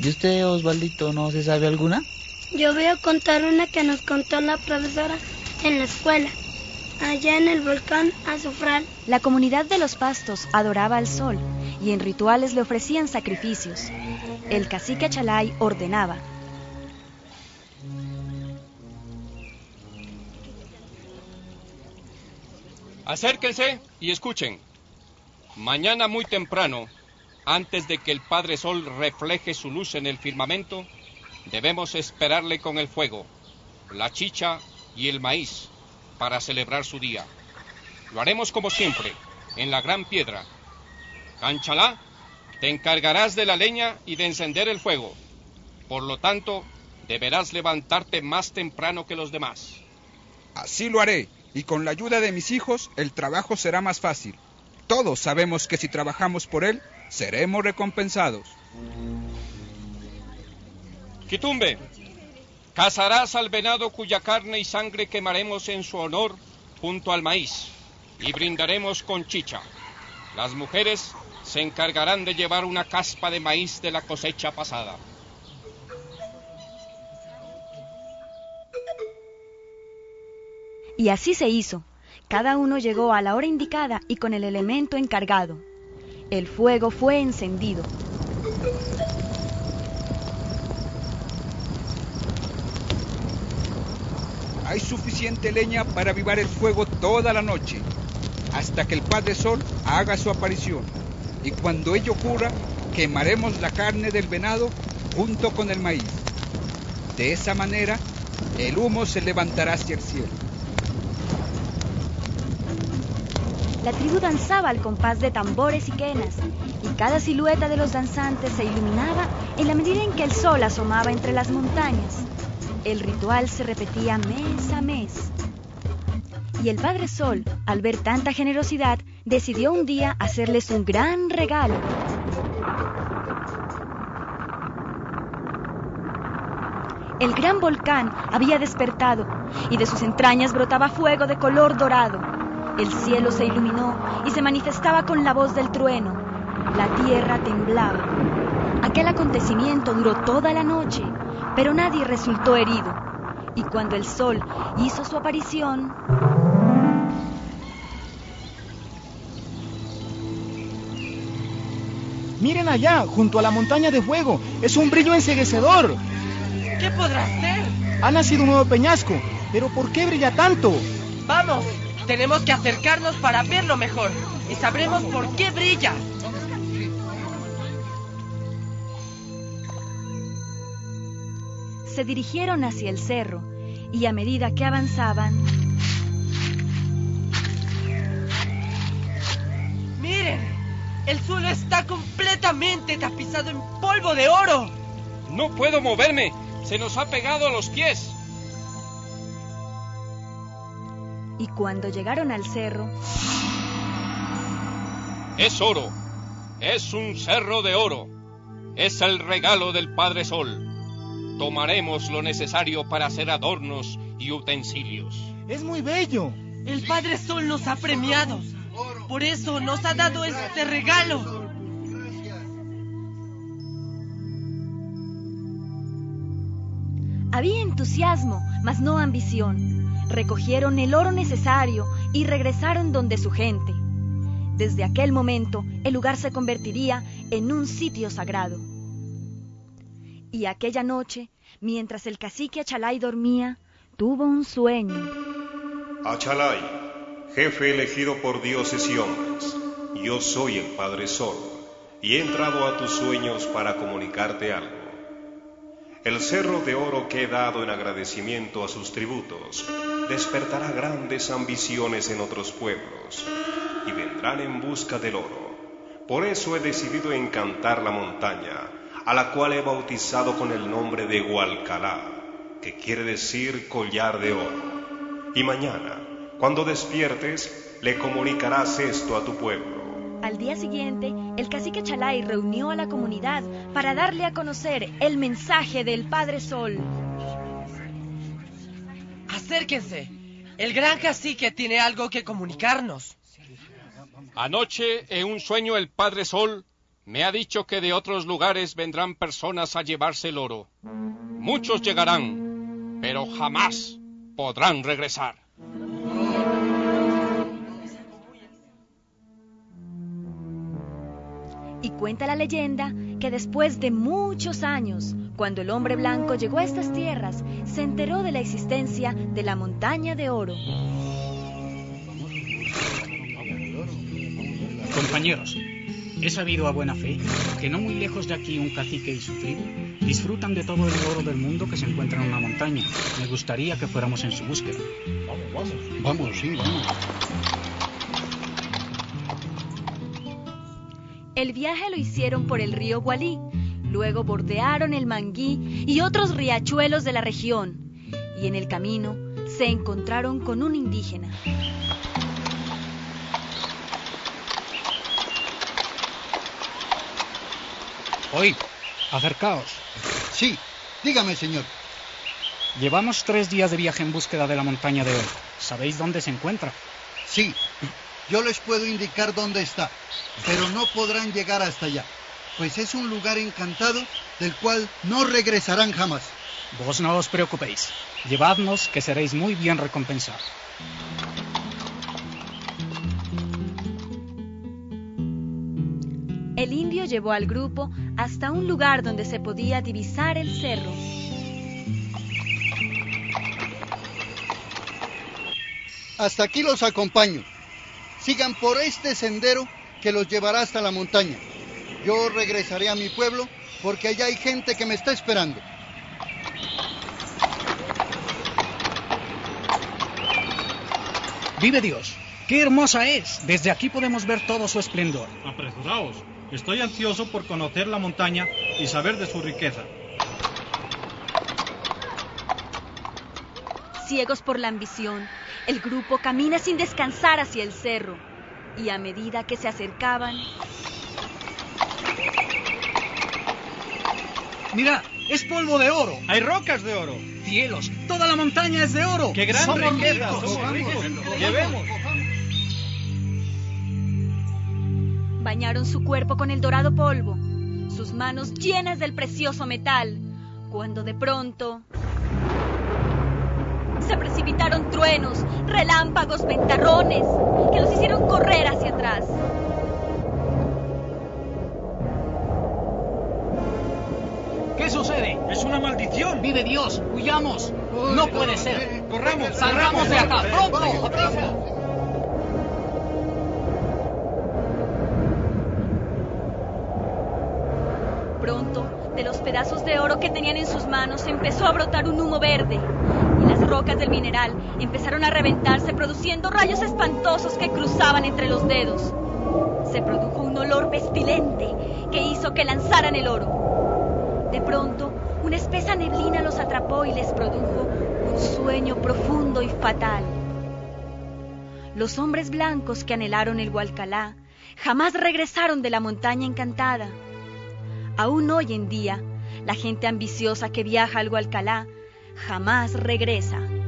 ¿De usted, Osvaldito, no se sabe alguna? Yo voy a contar una que nos contó la profesora en la escuela, allá en el volcán Azufral. La comunidad de los Pastos adoraba al sol y en rituales le ofrecían sacrificios. El cacique Achalay ordenaba: acérquense y escuchen. Mañana muy temprano, antes de que el Padre Sol refleje su luz en el firmamento, debemos esperarle con el fuego, la chicha y el maíz para celebrar su día. Lo haremos como siempre, en la gran piedra. Canchalá, te encargarás de la leña y de encender el fuego. Por lo tanto, deberás levantarte más temprano que los demás. Así lo haré, y con la ayuda de mis hijos, el trabajo será más fácil. Todos sabemos que si trabajamos por él, seremos recompensados. Quitumbe, cazarás al venado cuya carne y sangre quemaremos en su honor junto al maíz, y brindaremos con chicha. Las mujeres se encargarán de llevar una caspa de maíz de la cosecha pasada. Y así se hizo. Cada uno llegó a la hora indicada y con el elemento encargado. El fuego fue encendido. Hay suficiente leña para avivar el fuego toda la noche, hasta que el Padre Sol haga su aparición. Y cuando ello ocurra, quemaremos la carne del venado junto con el maíz. De esa manera, el humo se levantará hacia el cielo. La tribu danzaba al compás de tambores y quenas, y cada silueta de los danzantes se iluminaba en la medida en que el sol asomaba entre las montañas. El ritual se repetía mes a mes. Y el Padre Sol, al ver tanta generosidad, decidió un día hacerles un gran regalo. El gran volcán había despertado y de sus entrañas brotaba fuego de color dorado. El cielo se iluminó y se manifestaba con la voz del trueno. La tierra temblaba. Aquel acontecimiento duró toda la noche, pero nadie resultó herido. Y cuando el sol hizo su aparición... Miren allá, junto a la montaña de fuego. Es un brillo enceguecedor. ¿Qué podrá ser? Ha nacido un nuevo peñasco. ¿Pero por qué brilla tanto? Vamos, tenemos que acercarnos para verlo mejor. Y sabremos por qué brilla. Se dirigieron hacia el cerro, y a medida que avanzaban... ¡Miren! El suelo está completamente tapizado en polvo de oro. No puedo moverme. Se nos ha pegado a los pies. Y cuando llegaron al cerro... Es oro. Es un cerro de oro. Es el regalo del Padre Sol. Tomaremos lo necesario para hacer adornos y utensilios. Es muy bello. El Padre Sol nos ha premiado. Por eso nos ha dado este regalo. Había entusiasmo, mas no ambición. Recogieron el oro necesario y regresaron donde su gente. Desde aquel momento, el lugar se convertiría en un sitio sagrado. Y aquella noche, mientras el cacique Achalay dormía, tuvo un sueño. Achalay, jefe elegido por dioses y hombres, yo soy el Padre Sol, y he entrado a tus sueños para comunicarte algo. El cerro de oro que he dado en agradecimiento a sus tributos despertará grandes ambiciones en otros pueblos, y vendrán en busca del oro. Por eso he decidido encantar la montaña, a la cual he bautizado con el nombre de Hualcalá, que quiere decir collar de oro. Y mañana, cuando despiertes, le comunicarás esto a tu pueblo. Al día siguiente, el cacique Achalay reunió a la comunidad para darle a conocer el mensaje del Padre Sol. Acérquense. El gran cacique tiene algo que comunicarnos. Anoche, en un sueño, el Padre Sol Me ha dicho que de otros lugares vendrán personas a llevarse el oro. Muchos llegarán, pero jamás podrán regresar. Y cuenta la leyenda que después de muchos años, cuando el hombre blanco llegó a estas tierras, se enteró de la existencia de la montaña de oro. Compañeros, he sabido a buena fe que no muy lejos de aquí un cacique y su tribu disfrutan de todo el oro del mundo que se encuentra en una montaña. Me gustaría que fuéramos en su búsqueda. Vamos, sí, vamos. El viaje lo hicieron por el río Gualí, luego bordearon el Manguí y otros riachuelos de la región, y en el camino se encontraron con un indígena. Oíd, acercaos. Sí, dígame, señor. Llevamos 3 días de viaje en búsqueda de la montaña de oro. ¿Sabéis dónde se encuentra? Sí, yo les puedo indicar dónde está, pero no podrán llegar hasta allá, pues es un lugar encantado del cual no regresarán jamás. Vos no os preocupéis. Llevadnos, que seréis muy bien recompensados. El indio llevó al grupo hasta un lugar donde se podía divisar el cerro. Hasta aquí los acompaño. Sigan por este sendero que los llevará hasta la montaña. Yo regresaré a mi pueblo porque allá hay gente que me está esperando. ¡Vive Dios! ¡Qué hermosa es! Desde aquí podemos ver todo su esplendor. Apresuraos. Estoy ansioso por conocer la montaña y saber de su riqueza. Ciegos por la ambición, el grupo camina sin descansar hacia el cerro, y a medida que se acercaban... ¡Mira! ¡Es polvo de oro! ¡Hay rocas de oro! ¡Cielos! ¡Toda la montaña es de oro! ¡Qué gran riqueza! ¡Somos ricos! ¡Llevemos! Bañaron su cuerpo con el dorado polvo, sus manos llenas del precioso metal, cuando de pronto... se precipitaron truenos, relámpagos, ventarrones, que los hicieron correr hacia atrás. ¿Qué sucede? ¡Es una maldición! ¡Vive Dios! ¡Huyamos! ¡No puede ser! ¡Corramos! ¡Salgamos de acá! ¡Pronto! Pronto, de los pedazos de oro que tenían en sus manos, empezó a brotar un humo verde, y las rocas del mineral empezaron a reventarse, produciendo rayos espantosos que cruzaban entre los dedos. Se produjo un olor pestilente que hizo que lanzaran el oro. De pronto, una espesa neblina los atrapó y les produjo un sueño profundo y fatal. Los hombres blancos que anhelaron el Hualcalá jamás regresaron de la montaña encantada. Aún hoy en día, la gente ambiciosa que viaja al Hualcalá jamás regresa.